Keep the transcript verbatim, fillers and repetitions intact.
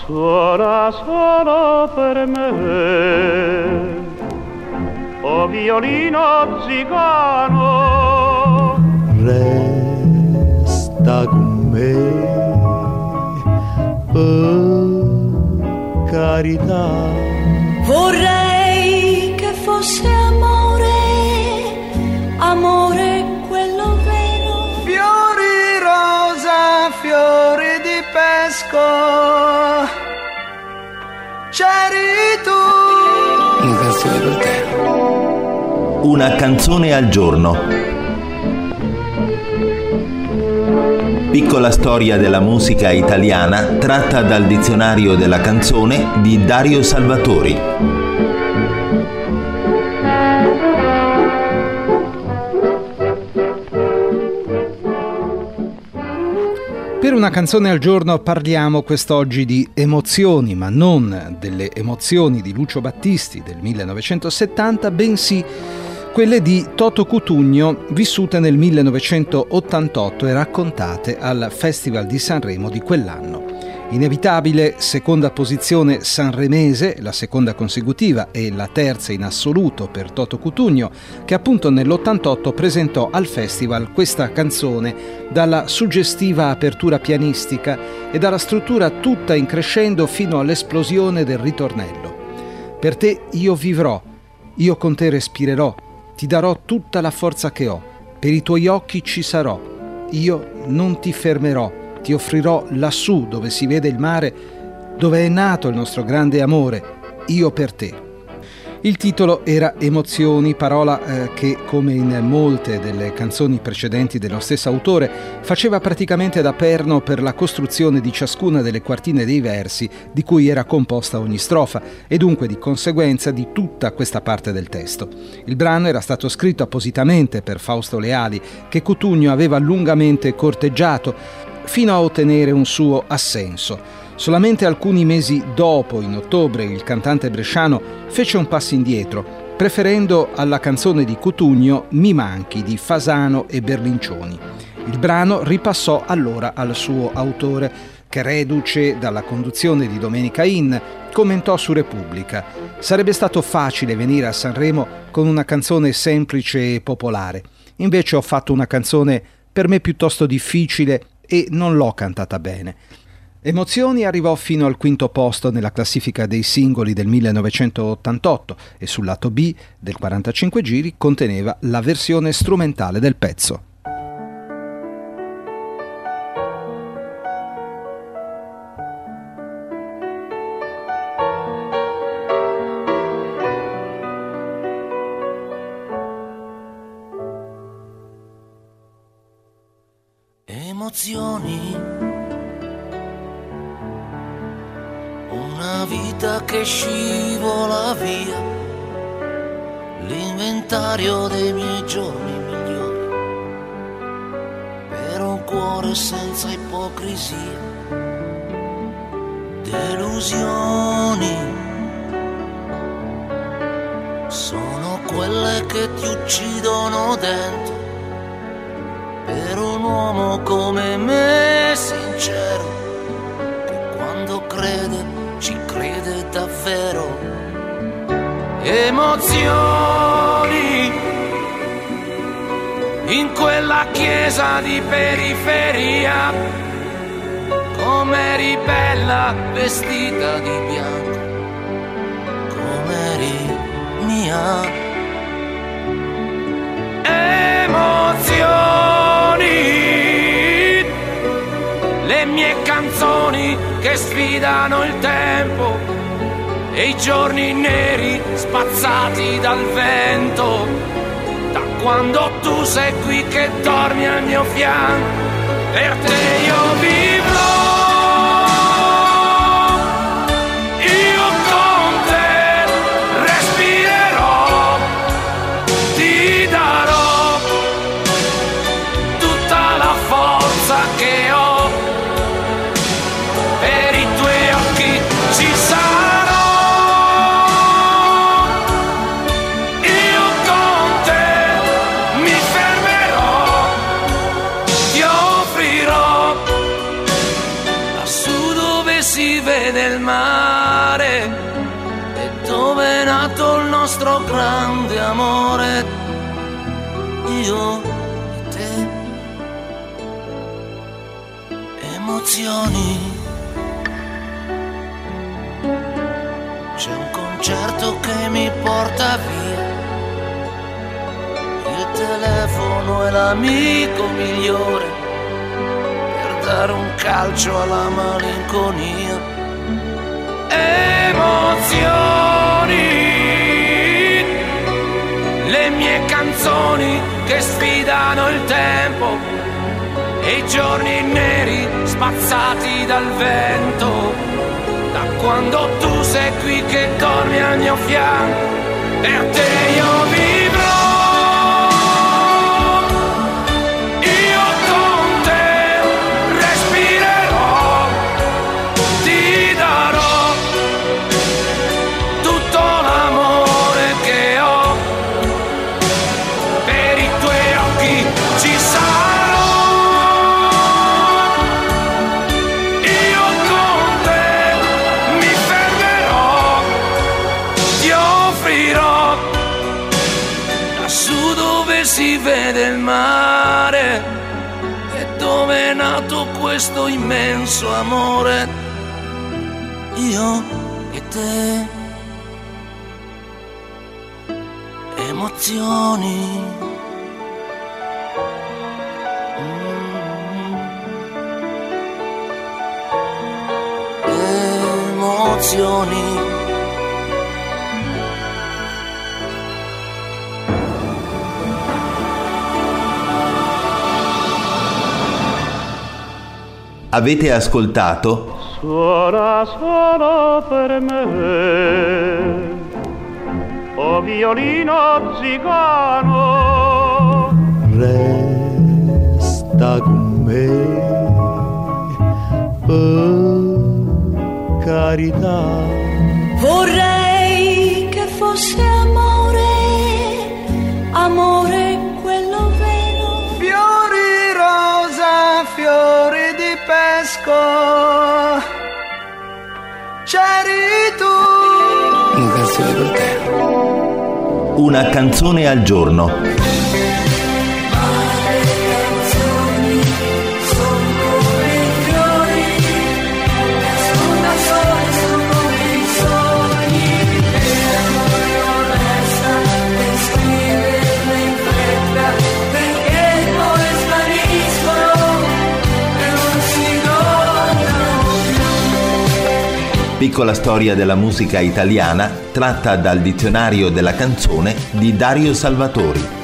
suona solo per me, o violino zigano, resta con me, per carità. Vorrei che fosse amore, amore quello vero. Fiori rosa, fiori di pesco, c'eri tu. Una canzone per te. Una canzone al giorno. Piccola storia della musica italiana tratta dal dizionario della canzone di Dario Salvatori. Per una canzone al giorno parliamo quest'oggi di emozioni, ma non delle emozioni di Lucio Battisti del millenovecentosettanta, bensì quelle di Toto Cutugno, vissute nel millenovecentottantotto e raccontate al Festival di Sanremo di quell'anno. Inevitabile seconda posizione sanremese, la seconda consecutiva e la terza in assoluto per Toto Cutugno, che appunto nell'ottantotto presentò al festival questa canzone dalla suggestiva apertura pianistica e dalla struttura tutta in crescendo fino all'esplosione del ritornello. Per te io vivrò, io con te respirerò, ti darò tutta la forza che ho, per i tuoi occhi ci sarò, io non ti fermerò, ti offrirò lassù dove si vede il mare, dove è nato il nostro grande amore, io per te. Il titolo era Emozioni, parola eh, che, come in molte delle canzoni precedenti dello stesso autore, faceva praticamente da perno per la costruzione di ciascuna delle quartine dei versi di cui era composta ogni strofa e dunque di conseguenza di tutta questa parte del testo. Il brano era stato scritto appositamente per Fausto Leali, che Cutugno aveva lungamente corteggiato fino a ottenere un suo assenso. Solamente alcuni mesi dopo, in ottobre, il cantante bresciano fece un passo indietro, preferendo alla canzone di Cutugno Mi manchi di Fasano e Berlincioni. Il brano ripassò allora al suo autore, che reduce dalla conduzione di Domenica In, commentò su Repubblica: sarebbe stato facile venire a Sanremo con una canzone semplice e popolare. Invece ho fatto una canzone per me piuttosto difficile e non l'ho cantata bene. Emozioni arrivò fino al quinto posto nella classifica dei singoli del millenovecentottantotto e sul lato B del quarantacinque giri conteneva la versione strumentale del pezzo. Emozioni, una vita che scivola via, l'inventario dei miei giorni migliori, per un cuore senza ipocrisia, delusioni, sono quelle che ti uccidono dentro. Per un uomo come me, sincero, che quando crede, ci crede davvero. Emozioni, in quella chiesa di periferia, com'eri bella vestita di bianco, com'eri mia. Emozioni, le mie canzoni che sfidano il tempo e i giorni neri spazzati dal vento, da quando tu sei qui che dormi al mio fianco, per te io vivrò, io con te respirerò, ti darò tutta la forza che ho, per i tuoi occhi ci sarò, io con te mi fermerò, ti offrirò vede il mare e dove è nato il nostro grande amore, io e te. Emozioni. C'è un concerto che mi porta via, il telefono è l'amico migliore per dare un calcio alla malinconia. Emozioni, le mie canzoni che sfidano il tempo e i giorni neri spazzati dal vento. Da quando tu sei qui che dormi al mio fianco, per te io vivrò. Io con te respirerò, ti darò tutto l'amore che ho. Per i tuoi occhi ci sarò. Io con te mi fermerò, ti offrirò lassù dove si vede il mare e dove è nato questo immenso amore, io e te. Emozioni. Mm. Emozioni. Avete ascoltato Suona solo per me, o violino zigano, Resta con me, per carità. Vorrei che fosse amore, amore quello vero. Fiori rosa, fiori di pesco, c'eri tu. Una canzone per te. Una canzone al giorno. Piccola storia della musica italiana tratta dal dizionario della canzone di Dario Salvatori.